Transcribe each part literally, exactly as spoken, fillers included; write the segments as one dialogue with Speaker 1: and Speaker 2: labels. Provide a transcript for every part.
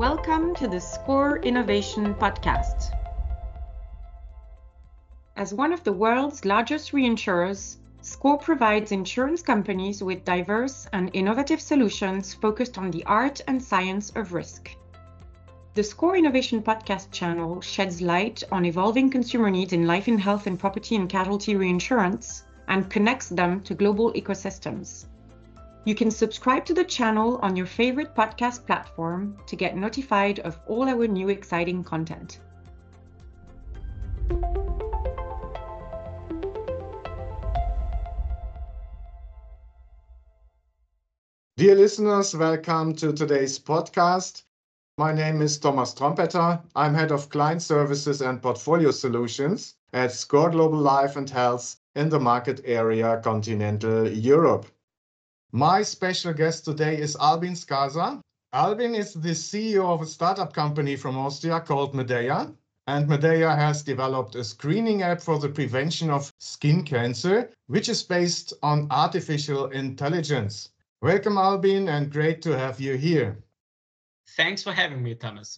Speaker 1: Welcome to the SCOR Innovation Podcast. As one of the world's largest reinsurers, SCOR provides insurance companies with diverse and innovative solutions focused on the art and science of risk. The SCOR Innovation Podcast channel sheds light on evolving consumer needs in life and health and property and casualty reinsurance and connects them to global ecosystems. You can subscribe to the channel on your favorite podcast platform to get notified of all our new exciting content.
Speaker 2: Dear listeners, welcome to today's podcast. My name is Thomas Trompeter. I'm Head of Client Services and Portfolio Solutions at SCOR Global Life and Health in the market area Continental Europe. My special guest today is Albin Skaza. Albin is the C E O of a startup company from Austria called Medea. And Medea has developed a screening app for the prevention of skin cancer, which is based on artificial intelligence. Welcome, Albin, and great to have you here.
Speaker 3: Thanks for having me, Thomas.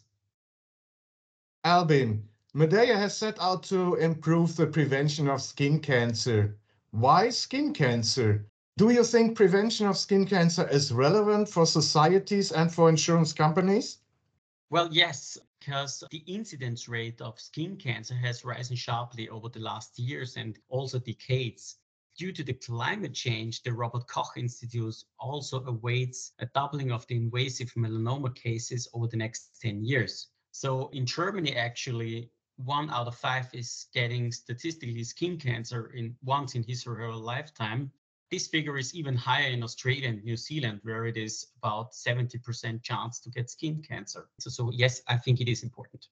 Speaker 2: Albin, Medea has set out to improve the prevention of skin cancer. Why skin cancer? Do you think prevention of skin cancer is relevant for societies and for insurance companies?
Speaker 3: Well, yes, because the incidence rate of skin cancer has risen sharply over the last years and also decades. Due to the climate change, the Robert Koch Institute also awaits a doubling of the invasive melanoma cases over the next ten years. So in Germany, actually, one out of five is getting statistically skin cancer in once in his or her lifetime. This figure is even higher in Australia and New Zealand, where it is about seventy percent chance to get skin cancer. So, so yes, I think it is important.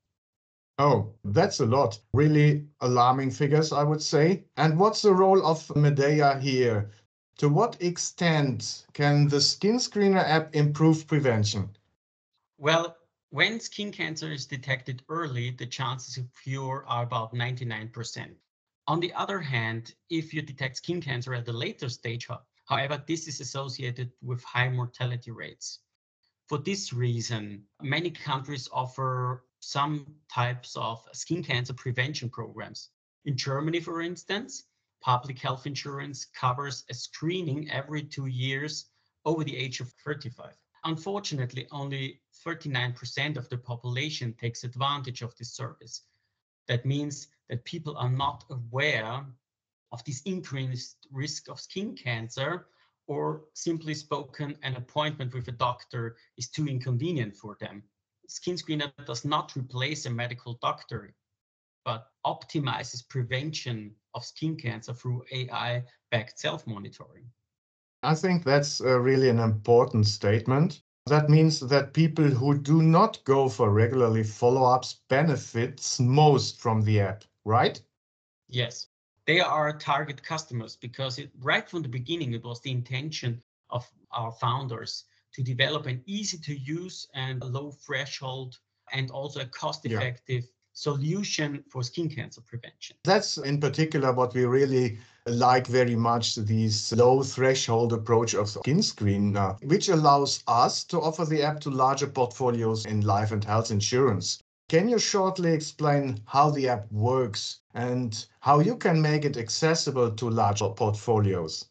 Speaker 2: Oh, that's a lot. Really alarming figures, I would say. And what's the role of Medea here? To what extent can the Skin Screener app improve prevention?
Speaker 3: Well, when skin cancer is detected early, the chances of cure are about ninety-nine percent. On the other hand, if you detect skin cancer at a later stage, however, this is associated with high mortality rates. For this reason, many countries offer some types of skin cancer prevention programs. In Germany, for instance, public health insurance covers a screening every two years over the age of thirty-five. Unfortunately, only thirty-nine percent of the population takes advantage of this service. That means that people are not aware of this increased risk of skin cancer, or simply spoken, an appointment with a doctor is too inconvenient for them. Skin Screener does not replace a medical doctor, but optimizes prevention of skin cancer through A I-backed self-monitoring.
Speaker 2: I think that's uh, really an important statement. That means that people who do not go for regularly follow-ups benefits most from the app, right?
Speaker 3: Yes, they are target customers because it, right from the beginning, it was the intention of our founders to develop an easy to use and low threshold and also a cost-effective yeah. solution for skin cancer prevention.
Speaker 2: That's in particular what we really like very much, this low threshold approach of Skin Screener, which allows us to offer the app to larger portfolios in life and health insurance. Can you shortly explain how the app works and how you can make it accessible to larger portfolios?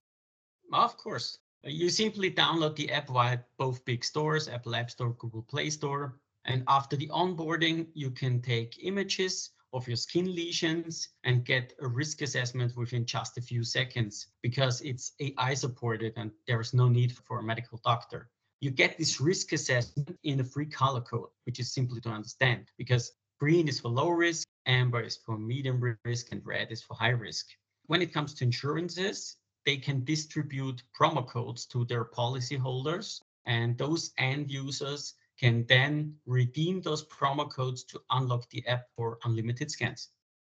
Speaker 3: Of course. You simply download the app via both big stores, Apple App Store, Google Play Store. And after the onboarding, you can take images of your skin lesions and get a risk assessment within just a few seconds because it's A I supported and there is no need for a medical doctor. You get this risk assessment in a free color code, which is simple to understand because green is for low risk, amber is for medium risk, and red is for high risk. When it comes to insurances, they can distribute promo codes to their policyholders, and those end users can then redeem those promo codes to unlock the app for unlimited scans.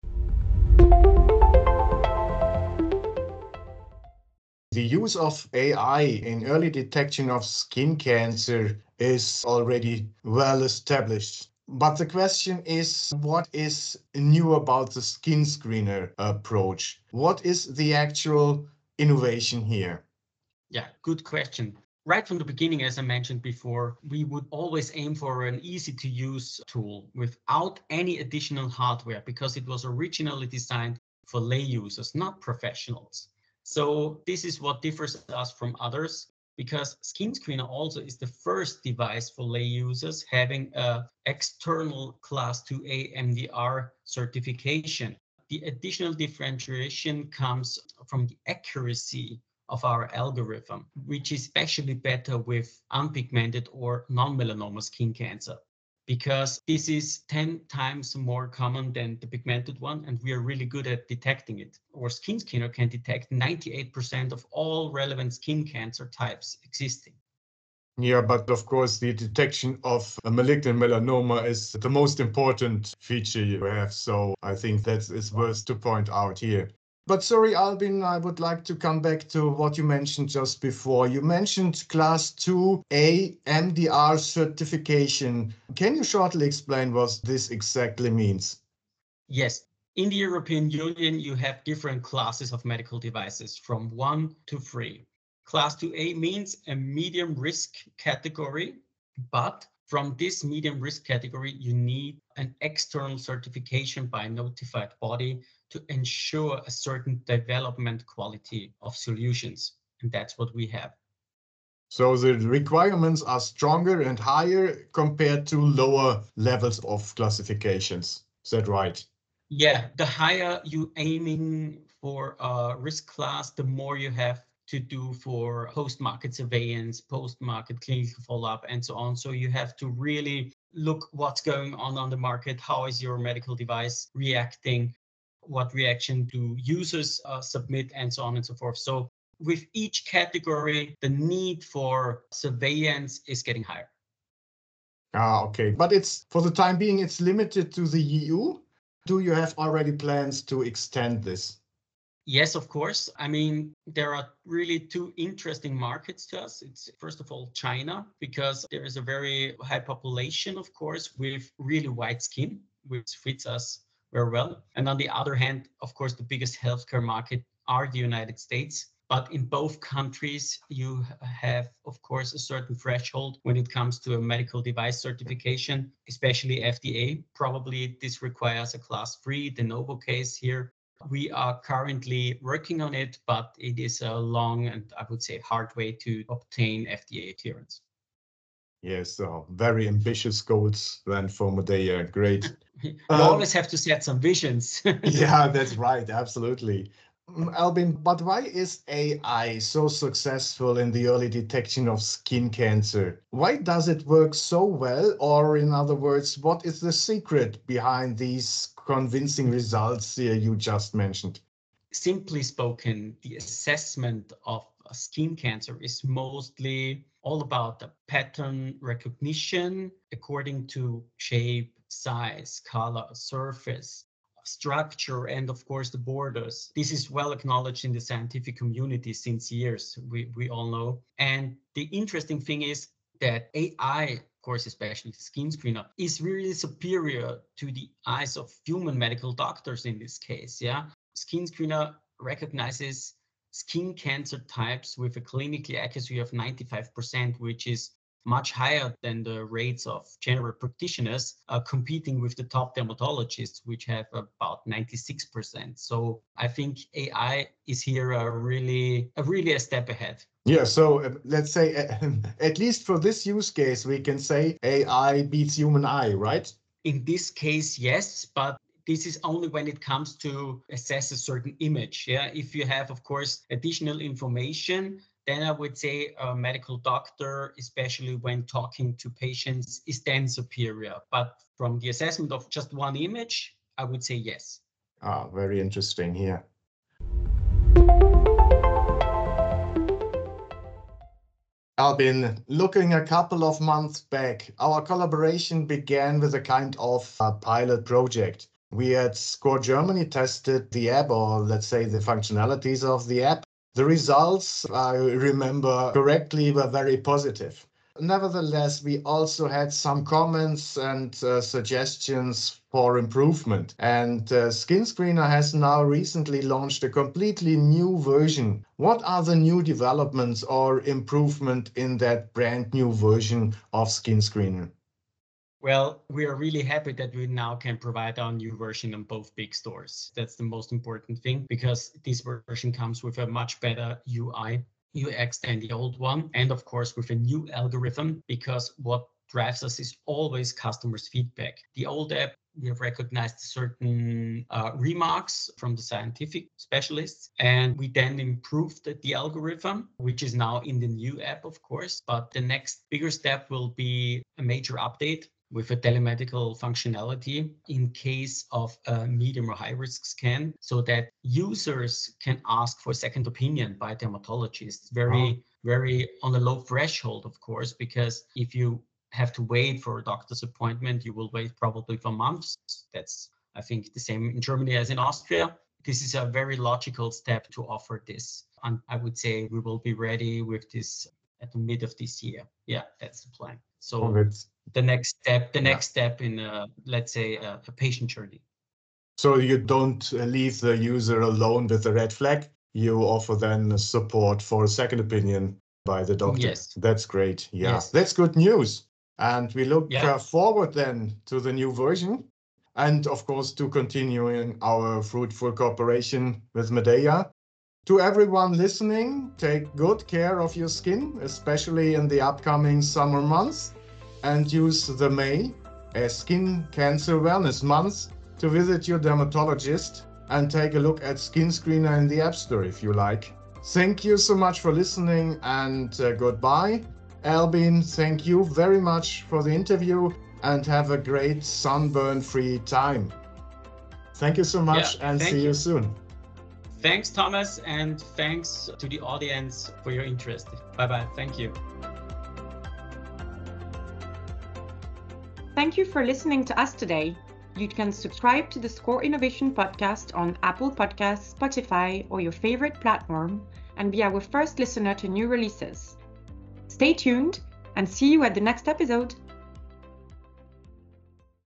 Speaker 2: The use of A I in early detection of skin cancer is already well established. But the question is, what is new about the Skin Screener approach? What is the actual innovation here?
Speaker 3: Yeah, good question. Right from the beginning, as I mentioned before, we would always aim for an easy to use tool without any additional hardware because it was originally designed for lay users, not professionals. So this is what differs us from others, because Skin Screener also is the first device for lay users having an external Class two A M D R certification. The additional differentiation comes from the accuracy of our algorithm, which is especially better with unpigmented or non-melanoma skin cancer, because this is ten times more common than the pigmented one, and we are really good at detecting it. Our Skin Screener can detect ninety-eight percent of all relevant skin cancer types existing.
Speaker 2: Yeah, but of course, the detection of a malignant melanoma is the most important feature you have. So I think that is worth to point out here. But sorry, Albin, I would like to come back to what you mentioned just before. You mentioned Class two A M D R certification. Can you shortly explain what this exactly means?
Speaker 3: Yes. In the European Union, you have different classes of medical devices from one to three. Class two A means a medium risk category, but from this medium risk category, you need an external certification by a notified body to ensure a certain development quality of solutions. And that's what we have.
Speaker 2: So the requirements are stronger and higher compared to lower levels of classifications. Is that right?
Speaker 3: Yeah, the higher you aiming for a risk class, the more you have to do for post-market surveillance, post-market clinical follow-up, and so on. So you have to really look what's going on on the market. How is your medical device reacting? What reaction do users uh, submit, and so on and so forth. So with each category, the need for surveillance is getting higher.
Speaker 2: Ah, okay. But it's for the time being, it's limited to the E U. Do you have already plans to extend this?
Speaker 3: Yes, of course. I mean, there are really two interesting markets to us. It's first of all China, because there is a very high population, of course, with really white skin, which fits us very well. And on the other hand, of course, the biggest healthcare market are the United States. But in both countries, you have, of course, a certain threshold when it comes to a medical device certification, especially F D A. Probably this requires a class three de novo case here. We are currently working on it, but it is a long and I would say hard way to obtain F D A clearance.
Speaker 2: Yes, so very ambitious goals then for Medea. Great.
Speaker 3: You
Speaker 2: Um,
Speaker 3: always have to set some visions.
Speaker 2: Yeah, that's right. Absolutely. Mm, Albin, but why is A I so successful in the early detection of skin cancer? Why does it work so well? Or in other words, what is the secret behind these convincing results uh, you just mentioned?
Speaker 3: Simply spoken, the assessment of a skin cancer is mostly all about the pattern recognition according to shape, size, color, surface, structure, and of course the borders. This is well acknowledged in the scientific community since years, we, we all know. And the interesting thing is that A I, of course, especially the Skin Screener, is really superior to the eyes of human medical doctors in this case. Yeah, Skin Screener recognizes skin cancer types with a clinical accuracy of ninety-five percent, which is much higher than the rates of general practitioners uh, competing with the top dermatologists, which have about ninety-six percent. So I think A I is here a really, a really a step ahead.
Speaker 2: Yeah, so uh, let's say, uh, at least for this use case, we can say A I beats human eye, right?
Speaker 3: In this case, yes, but this is only when it comes to assess a certain image. Yeah, if you have, of course, additional information, then I would say a medical doctor, especially when talking to patients, is then superior. But from the assessment of just one image, I would say yes.
Speaker 2: Ah, very interesting here. Albin, looking a couple of months back, our collaboration began with a kind of a pilot project. We at SCORE Germany tested the app, or let's say the functionalities of the app. The results, I remember correctly, were very positive. nevertheless, we also had some comments and uh, suggestions for improvement. And uh, Skin Screener has now recently launched a completely new version. What are the new developments or improvement in that brand new version of Skin Screener?
Speaker 3: Well, we are really happy that we now can provide our new version on both big stores. That's the most important thing, because this version comes with a much better U I, U X than the old one. And of course, with a new algorithm, because what drives us is always customers' feedback. The old app, we have recognized certain uh, remarks from the scientific specialists, and we then improved the, the algorithm, which is now in the new app, of course. But the next bigger step will be a major update with a telemedical functionality in case of a medium or high risk scan, so that users can ask for a second opinion by dermatologists. Very, oh. very on a low threshold, of course, because if you have to wait for a doctor's appointment, you will wait probably for months. That's, I think, the same in Germany as in Austria. This is a very logical step to offer this. And I would say we will be ready with this at the mid of this year. Yeah, that's the plan. So oh, the next step, the next yeah. step in, a, let's say, a, a patient journey.
Speaker 2: So you don't leave the user alone with the red flag. You offer then support for a second opinion by the doctor.
Speaker 3: Yes.
Speaker 2: That's great. Yeah,
Speaker 3: yes.
Speaker 2: That's good news. And we look
Speaker 3: yeah.
Speaker 2: uh, forward then to the new version. And of course, to continuing our fruitful cooperation with Medea. To everyone listening, take good care of your skin, especially in the upcoming summer months, and use the May as Skin Cancer Wellness Month to visit your dermatologist and take a look at Skin Screener in the App Store if you like. Thank you so much for listening, and uh, goodbye. Albin, thank you very much for the interview, and have a great sunburn-free time. Thank you so much, yeah, and see you. you soon.
Speaker 3: Thanks, Thomas, and thanks to the audience for your interest. Bye-bye. Thank you.
Speaker 1: Thank you for listening to us today. You can subscribe to the Score Innovation Podcast on Apple Podcasts, Spotify, or your favorite platform, and be our first listener to new releases. Stay tuned, and see you at the next episode.